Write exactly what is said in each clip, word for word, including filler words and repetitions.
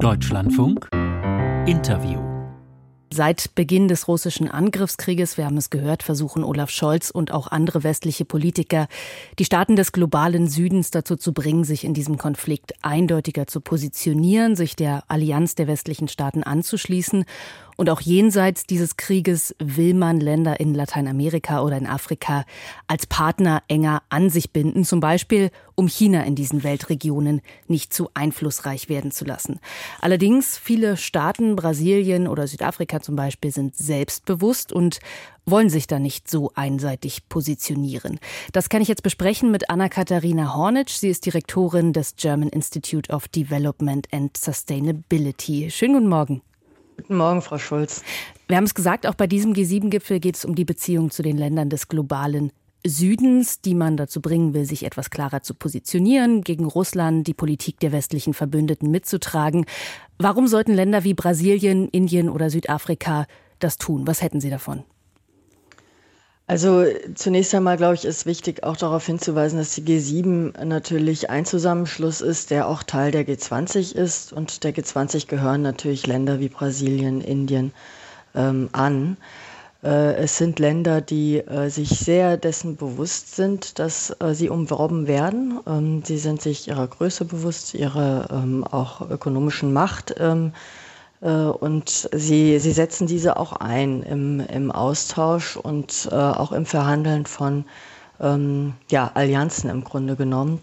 Deutschlandfunk Interview. Seit Beginn des russischen Angriffskrieges, wir haben es gehört, versuchen Olaf Scholz und auch andere westliche Politiker, die Staaten des globalen Südens dazu zu bringen, sich in diesem Konflikt eindeutiger zu positionieren, sich der Allianz der westlichen Staaten anzuschließen. Und auch jenseits dieses Krieges will man Länder in Lateinamerika oder in Afrika als Partner enger an sich binden, zum Beispiel um China in diesen Weltregionen nicht zu einflussreich werden zu lassen. Allerdings, viele Staaten, Brasilien oder Südafrika zum Beispiel, sind selbstbewusst und wollen sich da nicht so einseitig positionieren. Das kann ich jetzt besprechen mit Anna-Katharina Hornitsch. Sie ist Direktorin des German Institute of Development and Sustainability. Schönen guten Morgen. Guten Morgen, Frau Schulz. Wir haben es gesagt, auch bei diesem G sieben Gipfel geht es um die Beziehung zu den Ländern des globalen Südens, die man dazu bringen will, sich etwas klarer zu positionieren, gegen Russland, die Politik der westlichen Verbündeten mitzutragen. Warum sollten Länder wie Brasilien, Indien oder Südafrika das tun? Was hätten Sie davon? Also zunächst einmal, glaube ich, ist wichtig, auch darauf hinzuweisen, dass die G sieben natürlich ein Zusammenschluss ist, der auch Teil der G zwanzig ist. Und der G zwanzig gehören natürlich Länder wie Brasilien, Indien ähm, an. Äh, es sind Länder, die äh, sich sehr dessen bewusst sind, dass äh, sie umworben werden. Ähm, sie sind sich ihrer Größe bewusst, ihrer ähm, auch ökonomischen Macht ähm, Und sie, sie setzen diese auch ein im, im Austausch und äh, auch im Verhandeln von ähm, ja, Allianzen im Grunde genommen.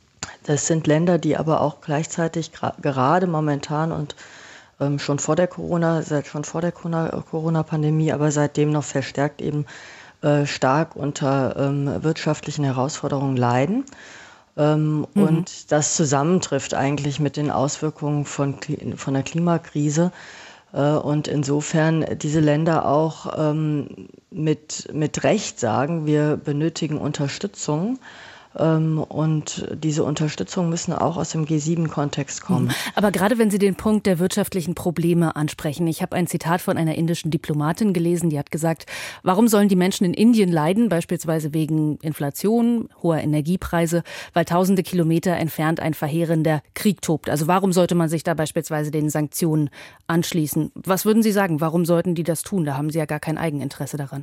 Das sind Länder, die aber auch gleichzeitig gra- gerade momentan und ähm, schon vor der Corona, seit schon vor der Corona-Pandemie, aber seitdem noch verstärkt eben äh, stark unter ähm, wirtschaftlichen Herausforderungen leiden. Ähm, mhm. Und das zusammentrifft eigentlich mit den Auswirkungen von, von der Klimakrise. Äh, und insofern diese Länder auch ähm, mit, mit Recht sagen, wir benötigen Unterstützung. Ähm, und diese Unterstützung müssen auch aus dem G sieben Kontext kommen. Aber gerade wenn Sie den Punkt der wirtschaftlichen Probleme ansprechen, ich habe ein Zitat von einer indischen Diplomatin gelesen, die hat gesagt, warum sollen die Menschen in Indien leiden, beispielsweise wegen Inflation, hoher Energiepreise, weil tausende Kilometer entfernt ein verheerender Krieg tobt. Also warum sollte man sich da beispielsweise den Sanktionen anschließen? Was würden Sie sagen, warum sollten die das tun? Da haben Sie ja gar kein Eigeninteresse daran.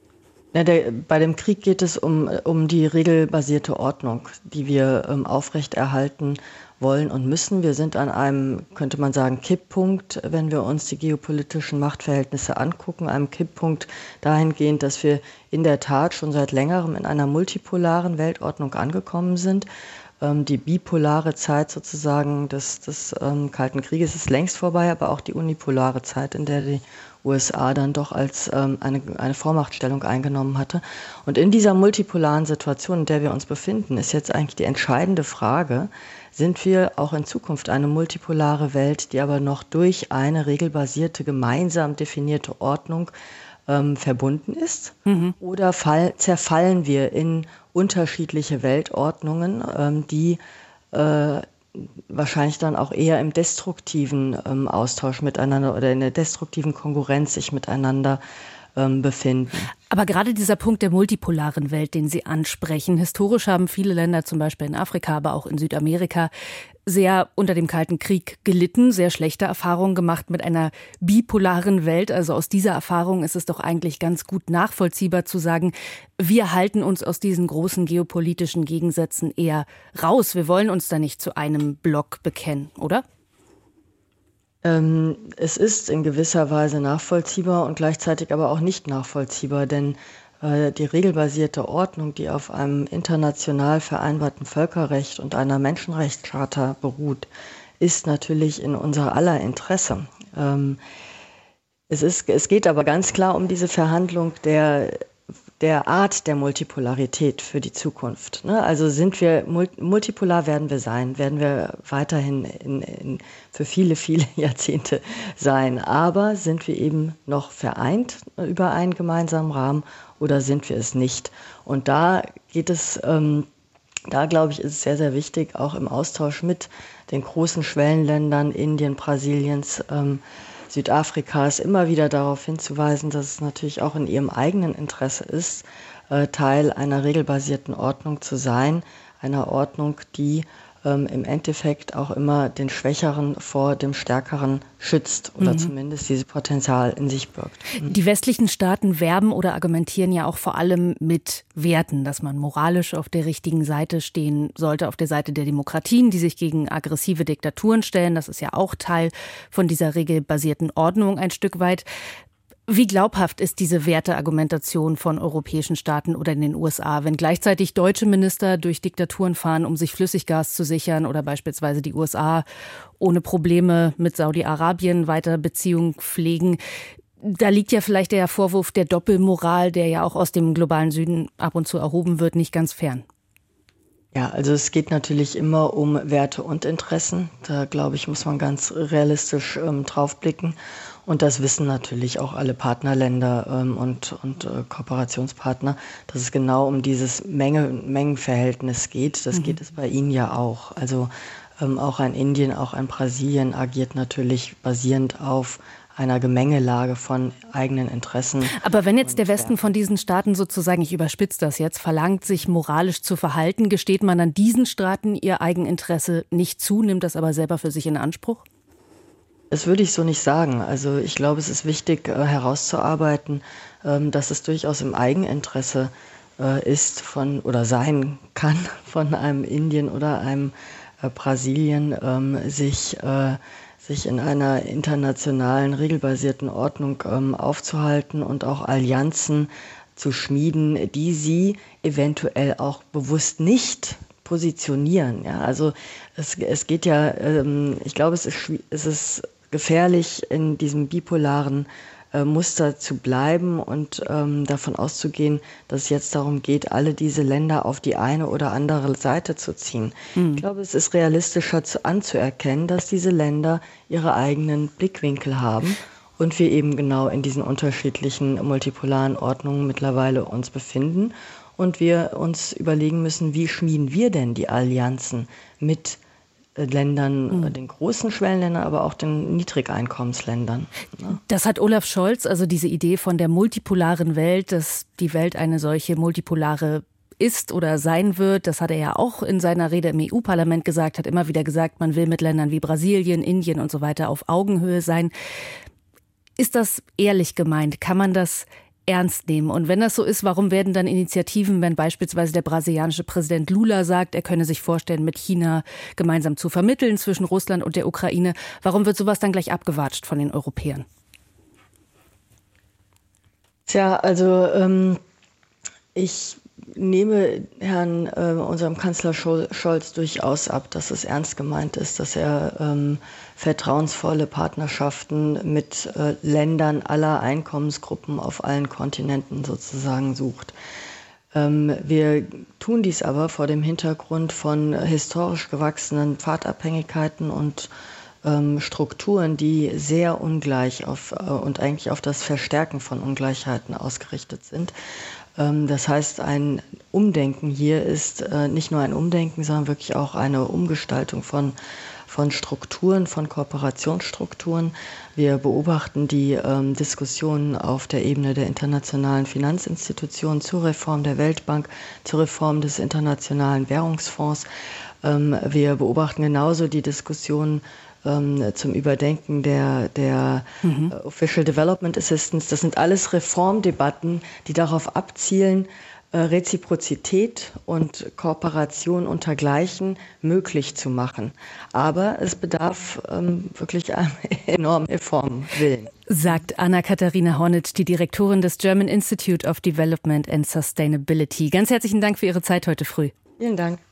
Ja, der, bei dem Krieg geht es um, um die regelbasierte Ordnung, die wir ähm, aufrechterhalten wollen und müssen. Wir sind an einem, könnte man sagen, Kipppunkt, wenn wir uns die geopolitischen Machtverhältnisse angucken, einem Kipppunkt dahingehend, dass wir in der Tat schon seit längerem in einer multipolaren Weltordnung angekommen sind. Ähm, die bipolare Zeit sozusagen des, des ähm, Kalten Krieges ist längst vorbei, aber auch die unipolare Zeit, in der die U S A dann doch als ähm, eine, eine Vormachtstellung eingenommen hatte. Und in dieser multipolaren Situation, in der wir uns befinden, ist jetzt eigentlich die entscheidende Frage, sind wir auch in Zukunft eine multipolare Welt, die aber noch durch eine regelbasierte, gemeinsam definierte Ordnung ähm, verbunden ist? Mhm. Oder fall, zerfallen wir in unterschiedliche Weltordnungen, ähm, die äh, wahrscheinlich dann auch eher im destruktiven ähm, Austausch miteinander oder in der destruktiven Konkurrenz sich miteinander ähm, befinden. Aber gerade dieser Punkt der multipolaren Welt, den Sie ansprechen, historisch haben viele Länder, zum Beispiel in Afrika, aber auch in Südamerika, sehr unter dem Kalten Krieg gelitten, sehr schlechte Erfahrungen gemacht mit einer bipolaren Welt. Also aus dieser Erfahrung ist es doch eigentlich ganz gut nachvollziehbar zu sagen, wir halten uns aus diesen großen geopolitischen Gegensätzen eher raus. Wir wollen uns da nicht zu einem Block bekennen, oder? Ähm, es ist in gewisser Weise nachvollziehbar und gleichzeitig aber auch nicht nachvollziehbar, denn äh, die regelbasierte Ordnung, die auf einem international vereinbarten Völkerrecht und einer Menschenrechtscharta beruht, ist natürlich in unser aller Interesse. Ähm, es ist, es geht aber ganz klar um diese Verhandlung der der Art der Multipolarität für die Zukunft. Ne? Also sind wir, multipolar werden wir sein, werden wir weiterhin in, in, für viele, viele Jahrzehnte sein. Aber sind wir eben noch vereint über einen gemeinsamen Rahmen oder sind wir es nicht? Und da geht es, ähm, da glaube ich, ist es sehr, sehr wichtig, auch im Austausch mit den großen Schwellenländern Indien, Brasiliens, ähm, Südafrikas immer wieder darauf hinzuweisen, dass es natürlich auch in ihrem eigenen Interesse ist, äh, Teil einer regelbasierten Ordnung zu sein, einer Ordnung, die äh, ähm, im Endeffekt auch immer den Schwächeren vor dem Stärkeren schützt oder mhm. zumindest dieses Potenzial in sich birgt. Mhm. Die westlichen Staaten werben oder argumentieren ja auch vor allem mit Werten, dass man moralisch auf der richtigen Seite stehen sollte, auf der Seite der Demokratien, die sich gegen aggressive Diktaturen stellen. Das ist ja auch Teil von dieser regelbasierten Ordnung ein Stück weit. Wie glaubhaft ist diese Werteargumentation von europäischen Staaten oder in den U S A, wenn gleichzeitig deutsche Minister durch Diktaturen fahren, um sich Flüssiggas zu sichern, oder beispielsweise die U S A ohne Probleme mit Saudi-Arabien weiter Beziehungen pflegen? Da liegt ja vielleicht der Vorwurf der Doppelmoral, der ja auch aus dem globalen Süden ab und zu erhoben wird, nicht ganz fern. Ja, also es geht natürlich immer um Werte und Interessen. Da, glaube ich, muss man ganz realistisch ähm, draufblicken. Und das wissen natürlich auch alle Partnerländer ähm, und, und äh, Kooperationspartner, dass es genau um dieses Menge, Mengenverhältnis geht. Das mhm. geht es bei ihnen ja auch. Also ähm, auch ein Indien, auch ein Brasilien agiert natürlich basierend auf einer Gemengelage von eigenen Interessen. Aber wenn jetzt der Westen von diesen Staaten sozusagen, ich überspitze das jetzt, verlangt, sich moralisch zu verhalten, gesteht man dann diesen Staaten ihr Eigeninteresse nicht zu, nimmt das aber selber für sich in Anspruch? Das würde ich so nicht sagen. Also ich glaube, es ist wichtig äh, herauszuarbeiten, ähm, dass es durchaus im Eigeninteresse äh, ist von oder sein kann von einem Indien oder einem äh, Brasilien, ähm, sich äh, sich in einer internationalen, regelbasierten Ordnung ähm, aufzuhalten und auch Allianzen zu schmieden, die sie eventuell auch bewusst nicht positionieren. Ja, also es, es geht ja, ähm, ich glaube, es ist, es ist gefährlich, in diesem bipolaren äh, Muster zu bleiben und ähm, davon auszugehen, dass es jetzt darum geht, alle diese Länder auf die eine oder andere Seite zu ziehen. Mhm. Ich glaube, es ist realistischer zu, anzuerkennen, dass diese Länder ihre eigenen Blickwinkel haben und wir eben genau in diesen unterschiedlichen multipolaren Ordnungen mittlerweile uns befinden und wir uns überlegen müssen, wie schmieden wir denn die Allianzen mit Ländern, mhm. den großen Schwellenländern, aber auch den Niedrigeinkommensländern. Ne? Das hat Olaf Scholz, also diese Idee von der multipolaren Welt, dass die Welt eine solche multipolare ist oder sein wird, das hat er ja auch in seiner Rede im E U-Parlament gesagt, hat immer wieder gesagt, man will mit Ländern wie Brasilien, Indien und so weiter auf Augenhöhe sein. Ist das ehrlich gemeint? Kann man das ernst nehmen? Und wenn das so ist, warum werden dann Initiativen, wenn beispielsweise der brasilianische Präsident Lula sagt, er könne sich vorstellen, mit China gemeinsam zu vermitteln zwischen Russland und der Ukraine, warum wird sowas dann gleich abgewatscht von den Europäern? Tja, also ähm, ich nehme Herrn, äh, unserem Kanzler Scholz durchaus ab, dass es ernst gemeint ist, dass er ähm, vertrauensvolle Partnerschaften mit äh, Ländern aller Einkommensgruppen auf allen Kontinenten sozusagen sucht. Ähm, wir tun dies aber vor dem Hintergrund von historisch gewachsenen Pfadabhängigkeiten und ähm, Strukturen, die sehr ungleich auf, äh, und eigentlich auf das Verstärken von Ungleichheiten ausgerichtet sind. Das heißt, ein Umdenken hier ist äh, nicht nur ein Umdenken, sondern wirklich auch eine Umgestaltung von, von Strukturen, von Kooperationsstrukturen. Wir beobachten die ähm, Diskussionen auf der Ebene der internationalen Finanzinstitutionen zur Reform der Weltbank, zur Reform des Internationalen Währungsfonds. Ähm, wir beobachten genauso die Diskussionen zum Überdenken der, der mhm. Official Development Assistance. Das sind alles Reformdebatten, die darauf abzielen, Reziprozität und Kooperation untergleichen möglich zu machen. Aber es bedarf ähm, wirklich einem enormen Reformwillen. Sagt Anna-Katharina Hornitsch, die Direktorin des German Institute of Development and Sustainability. Ganz herzlichen Dank für Ihre Zeit heute früh. Vielen Dank.